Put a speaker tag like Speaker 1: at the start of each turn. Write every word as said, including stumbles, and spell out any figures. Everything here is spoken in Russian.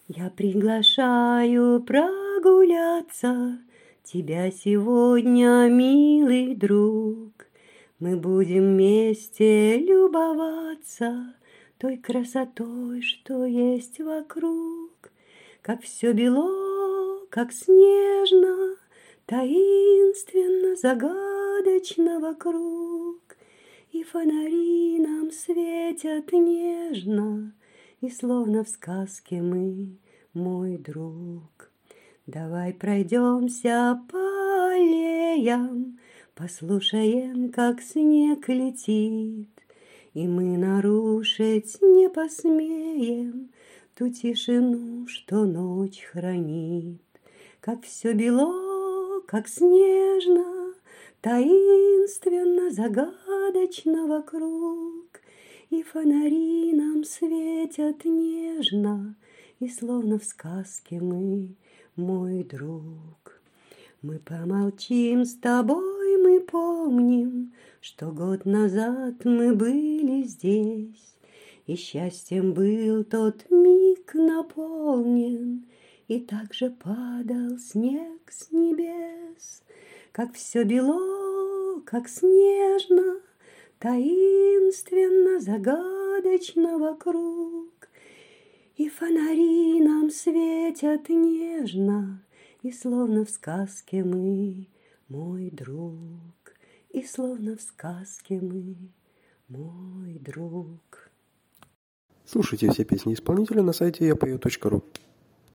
Speaker 1: Я приглашаю прогуляться тебя сегодня, милый друг. Мы будем вместе любоваться той красотой, что есть вокруг. Как все бело, как снежно, таинственно, загадочно вокруг. И фонари нам светят нежно, и словно в сказке мы, мой друг. Давай пройдемся по аллеям, послушаем, как снег летит, и мы нарушить не посмеем ту тишину, что ночь хранит. Как все бело, как снежно, таинственно, загадочно вокруг, и фонари нам светят нежно, и словно в сказке мы, мой друг. Мы помолчим с тобой, мы помним, что год назад мы были здесь, и счастьем был тот миг наполнен, и также падал снег с небес. Как все бело, как снежно, таинственно, загадочно вокруг, и фонари нам светят нежно, и словно в сказке мы, мой друг, и словно в сказке мы, мой друг.
Speaker 2: Слушайте все песни исполнителя на сайте я пою точка ру.